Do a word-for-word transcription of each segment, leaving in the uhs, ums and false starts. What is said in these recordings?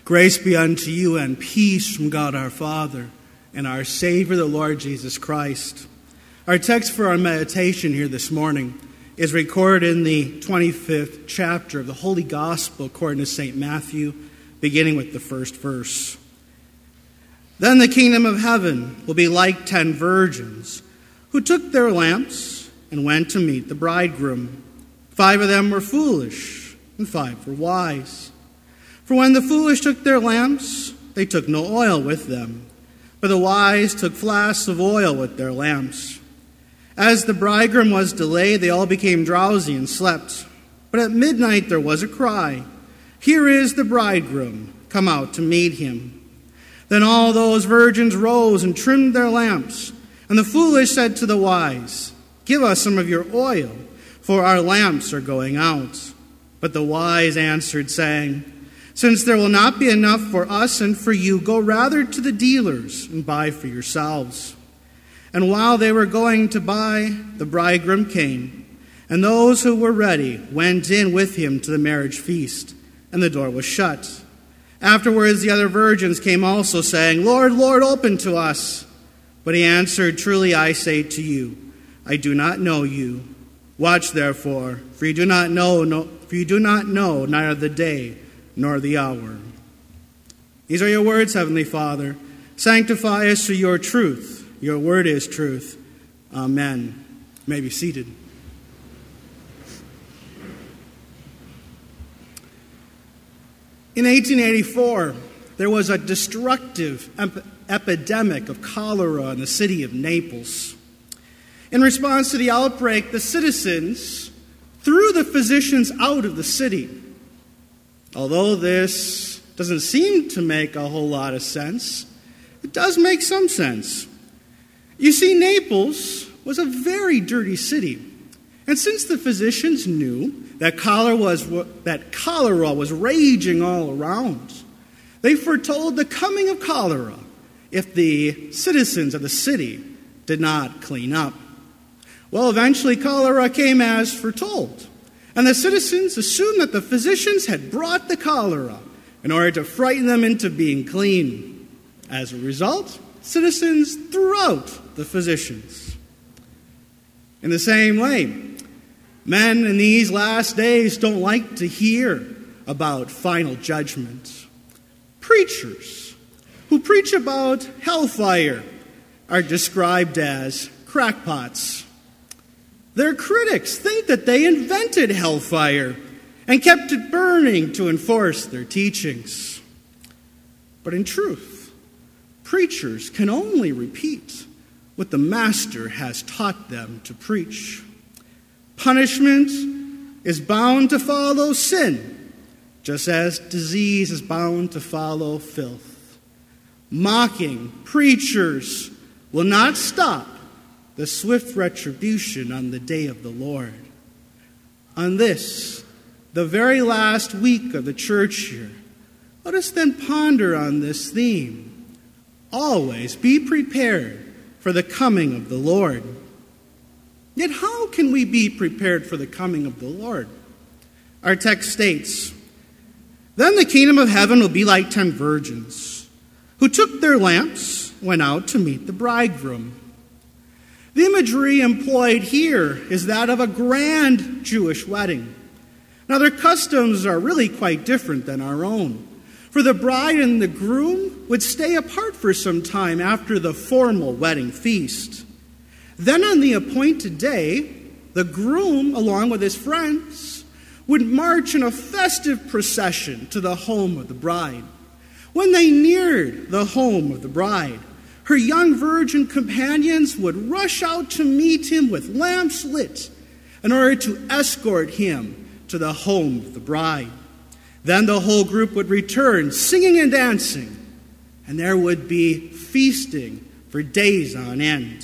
Grace be unto you and peace from God our Father and our Savior, the Lord Jesus Christ. Our text for our meditation here this morning is recorded in the twenty-fifth chapter of the Holy Gospel according to Saint Matthew, beginning with the first verse. Then the kingdom of heaven will be like ten virgins who took their lamps and went to meet the bridegroom. Five of them were foolish and five were wise. For when the foolish took their lamps, they took no oil with them, but the wise took flasks of oil with their lamps. As the bridegroom was delayed, they all became drowsy and slept. But at midnight there was a cry, "Here is the bridegroom, come out to meet him." Then all those virgins rose and trimmed their lamps. And the foolish said to the wise, "Give us some of your oil, for our lamps are going out." But the wise answered, saying, "Since there will not be enough for us and for you, go rather to the dealers and buy for yourselves." And while they were going to buy, the bridegroom came, and those who were ready went in with him to the marriage feast, and the door was shut. Afterwards the other virgins came also, saying, "Lord, Lord, open to us." But he answered, "Truly I say to you, I do not know you. Watch therefore, for you do not know, no, for you do not know neither the day nor the hour." These are your words, Heavenly Father. Sanctify us through your truth. Your word is truth. Amen. You may be seated. In eighteen eighty-four, there was a destructive ep- epidemic of cholera in the city of Naples. In response to the outbreak, the citizens threw the physicians out of the city. Although this doesn't seem to make a whole lot of sense, it does make some sense. You see, Naples was a very dirty city. And since the physicians knew that cholera was, that cholera was raging all around, they foretold the coming of cholera if the citizens of the city did not clean up. Well, eventually cholera came as foretold. And the citizens assumed that the physicians had brought the cholera in order to frighten them into being clean. As a result, citizens threw out the physicians. In the same way, men in these last days don't like to hear about final judgment. Preachers who preach about hellfire are described as crackpots. Their critics think that they invented hellfire and kept it burning to enforce their teachings. But in truth, preachers can only repeat what the Master has taught them to preach. Punishment is bound to follow sin, just as disease is bound to follow filth. Mocking preachers will not stop the swift retribution on the day of the Lord. On this, the very last week of the church year, let us then ponder on this theme. Always be prepared for the coming of the Lord. Yet how can we be prepared for the coming of the Lord? Our text states, "Then the kingdom of heaven will be like ten virgins who took their lamps, went out to meet the bridegroom." The imagery employed here is that of a grand Jewish wedding. Now, their customs are really quite different than our own. For the bride and the groom would stay apart for some time after the formal wedding feast. Then on the appointed day, the groom, along with his friends, would march in a festive procession to the home of the bride. When they neared the home of the bride, her young virgin companions would rush out to meet him with lamps lit in order to escort him to the home of the bride. Then the whole group would return, singing and dancing, and there would be feasting for days on end.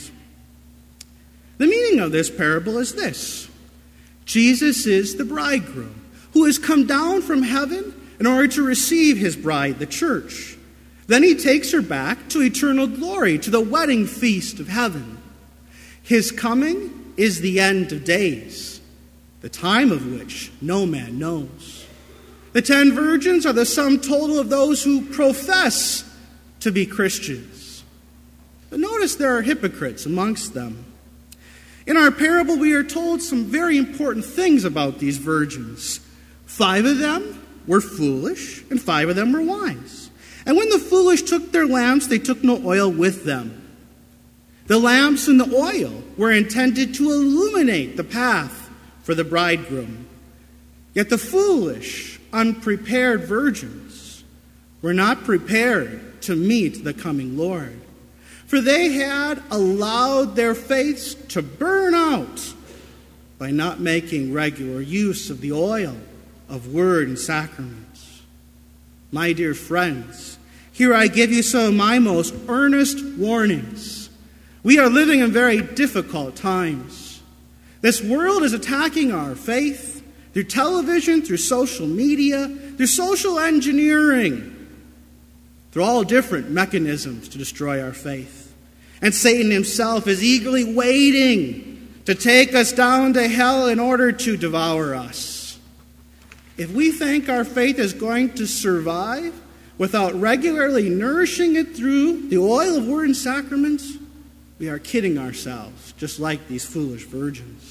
The meaning of this parable is this: Jesus is the bridegroom who has come down from heaven in order to receive his bride, the church. Then he takes her back to eternal glory, to the wedding feast of heaven. His coming is the end of days, the time of which no man knows. The ten virgins are the sum total of those who profess to be Christians. But notice there are hypocrites amongst them. In our parable, we are told some very important things about these virgins. Five of them were foolish, and five of them were wise. And when the foolish took their lamps, they took no oil with them. The lamps and the oil were intended to illuminate the path for the bridegroom. Yet the foolish, unprepared virgins were not prepared to meet the coming Lord, for they had allowed their faiths to burn out by not making regular use of the oil of word and sacraments. My dear friends, here I give you some of my most earnest warnings. We are living in very difficult times. This world is attacking our faith through television, through social media, through social engineering, through all different mechanisms to destroy our faith. And Satan himself is eagerly waiting to take us down to hell in order to devour us. If we think our faith is going to survive without regularly nourishing it through the oil of word and sacraments, we are kidding ourselves, just like these foolish virgins.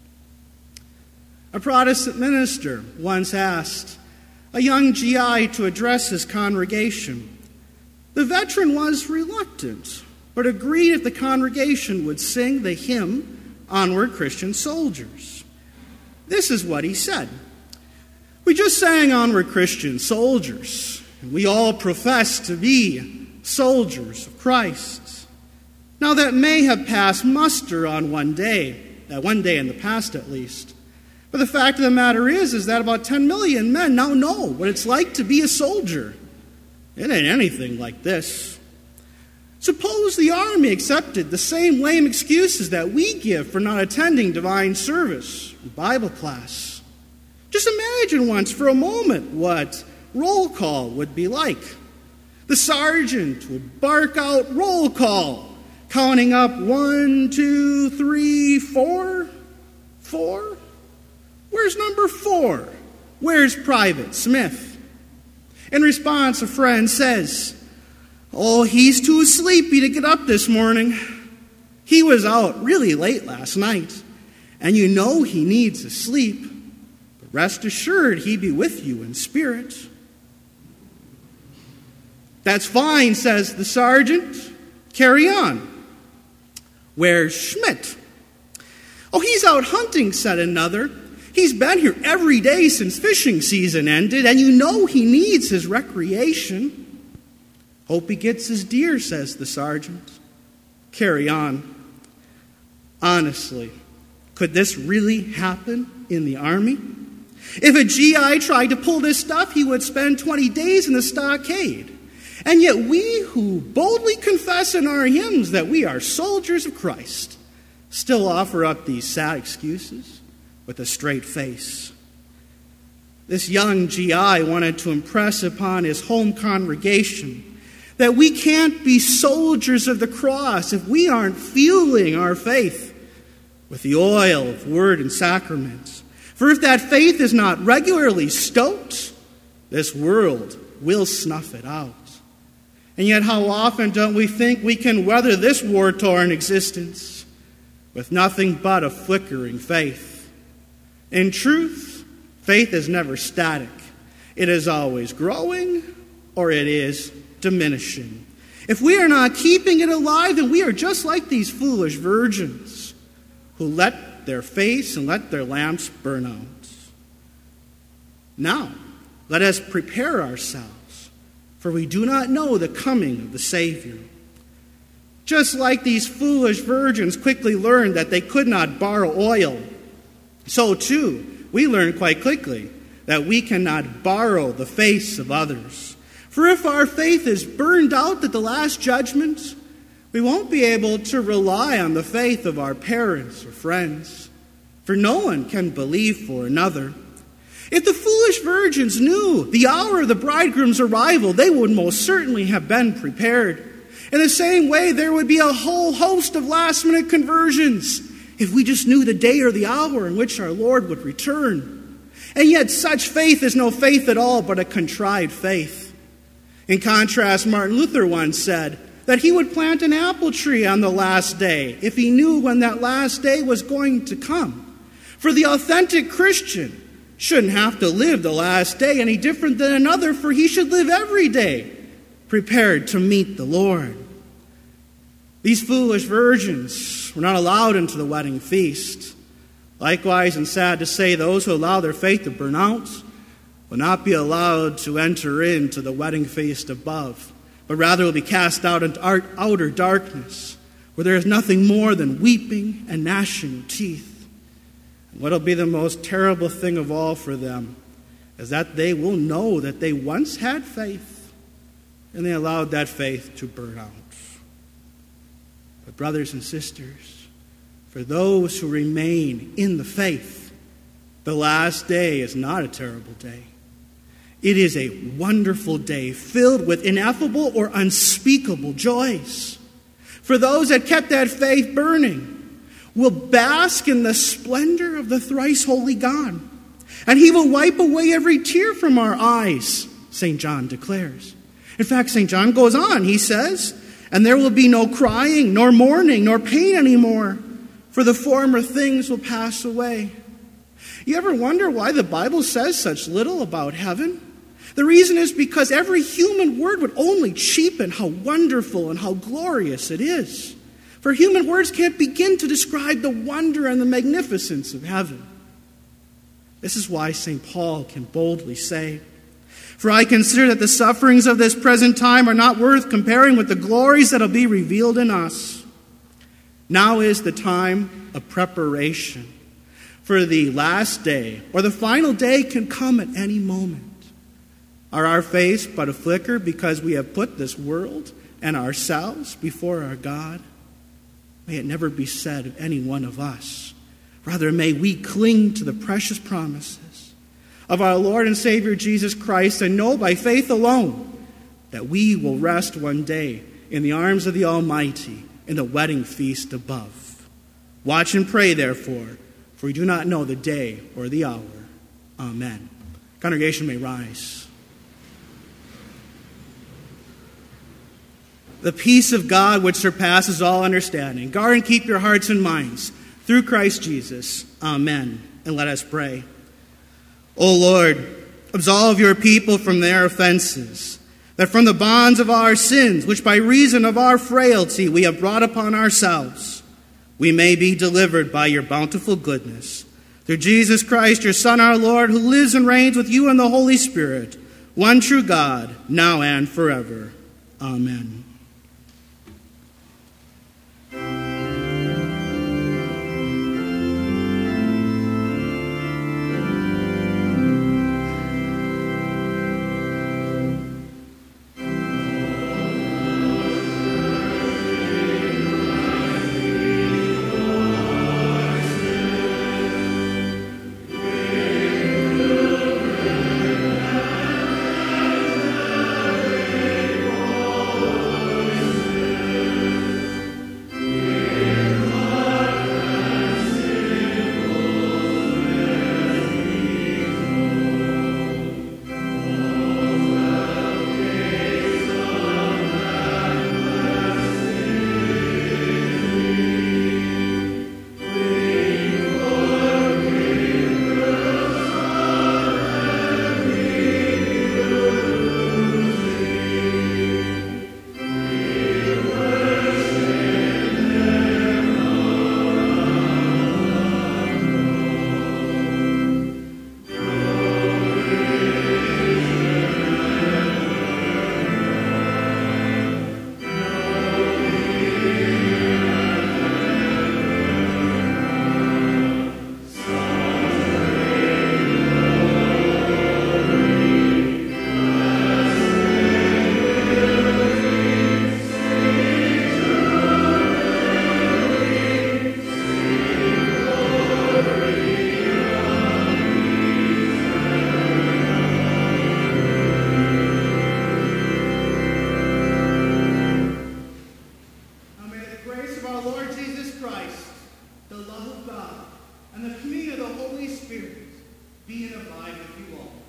A Protestant minister once asked a young G I to address his congregation. The veteran was reluctant, but agreed if the congregation would sing the hymn, Onward Christian Soldiers. This is what he said. We just sang Onward Christian Soldiers, and we all profess to be soldiers of Christ. Now that may have passed muster on one day, that one day in the past at least. But the fact of the matter is, is that about ten million men now know what it's like to be a soldier. It ain't anything like this. Suppose the army accepted the same lame excuses that we give for not attending divine service or Bible class. Just imagine once for a moment what roll call would be like. The sergeant would bark out roll call, counting up one, two, three, four, four. Where's number four? Where's Private Smith? In response, a friend says, oh, he's too sleepy to get up this morning. He was out really late last night, and you know he needs to sleep. But rest assured, he be with you in spirit. That's fine, says the sergeant. Carry on. Where's Schmidt? Oh, he's out hunting, said another. He's been here every day since fishing season ended, and you know he needs his recreation. Hope he gets his deer, says the sergeant. Carry on. Honestly, could this really happen in the army? If a G I tried to pull this stuff, he would spend twenty days in the stockade. And yet we who boldly confess in our hymns that we are soldiers of Christ still offer up these sad excuses with a straight face. This young G I wanted to impress upon his home congregation that we can't be soldiers of the cross if we aren't fueling our faith with the oil of word and sacraments. For if that faith is not regularly stoked, this world will snuff it out. And yet how often don't we think we can weather this war-torn existence with nothing but a flickering faith? In truth, faith is never static. It is always growing or it is diminishing. If we are not keeping it alive, then we are just like these foolish virgins who let their faiths and let their lamps burn out. Now, let us prepare ourselves, for we do not know the coming of the Savior. Just like these foolish virgins quickly learned that they could not borrow oil, so too, we learn quite quickly that we cannot borrow the faith of others. For if our faith is burned out at the last judgment, we won't be able to rely on the faith of our parents or friends, for no one can believe for another. If the foolish virgins knew the hour of the bridegroom's arrival, they would most certainly have been prepared. In the same way, there would be a whole host of last-minute conversions if we just knew the day or the hour in which our Lord would return. And yet such faith is no faith at all, but a contrite faith. In contrast, Martin Luther once said that he would plant an apple tree on the last day if he knew when that last day was going to come. For the authentic Christian shouldn't have to live the last day any different than another, for he should live every day prepared to meet the Lord. These foolish virgins were not allowed into the wedding feast. Likewise, and sad to say, those who allow their faith to burn out will not be allowed to enter into the wedding feast above, but rather will be cast out into outer darkness, where there is nothing more than weeping and gnashing of teeth. And what will be the most terrible thing of all for them is that they will know that they once had faith, and they allowed that faith to burn out. But brothers and sisters, for those who remain in the faith, the last day is not a terrible day. It is a wonderful day filled with ineffable or unspeakable joys. For those that kept that faith burning will bask in the splendor of the thrice holy God. And he will wipe away every tear from our eyes, Saint John declares. In fact, Saint John goes on, he says, and there will be no crying, nor mourning, nor pain anymore, for the former things will pass away. You ever wonder why the Bible says such little about heaven? The reason is because every human word would only cheapen how wonderful and how glorious it is. For human words can't begin to describe the wonder and the magnificence of heaven. This is why Saint Paul can boldly say, "For I consider that the sufferings of this present time are not worth comparing with the glories that will be revealed in us. Now is the time of preparation, for the last day or the final day can come at any moment. Are our faiths but a flicker because we have put this world and ourselves before our God? May it never be said of any one of us. Rather, may we cling to the precious promises of our Lord and Savior Jesus Christ and know by faith alone that we will rest one day in the arms of the Almighty in the wedding feast above. Watch and pray, therefore, for we do not know the day or the hour. Amen." Congregation may rise. The peace of God which surpasses all understanding, guard and keep your hearts and minds through Christ Jesus. Amen. And let us pray. O Lord, absolve your people from their offenses, that from the bonds of our sins, which by reason of our frailty we have brought upon ourselves, we may be delivered by your bountiful goodness. Through Jesus Christ, your Son, our Lord, who lives and reigns with you in the Holy Spirit, one true God, now and forever. Amen. be and abide with you all.